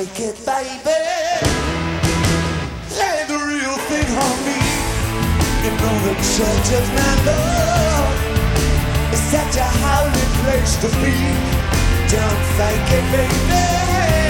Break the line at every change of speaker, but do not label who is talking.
fake it, baby. Lay the real thing on me. You know the church of my love is such a holy place to be. Don't fake it, baby.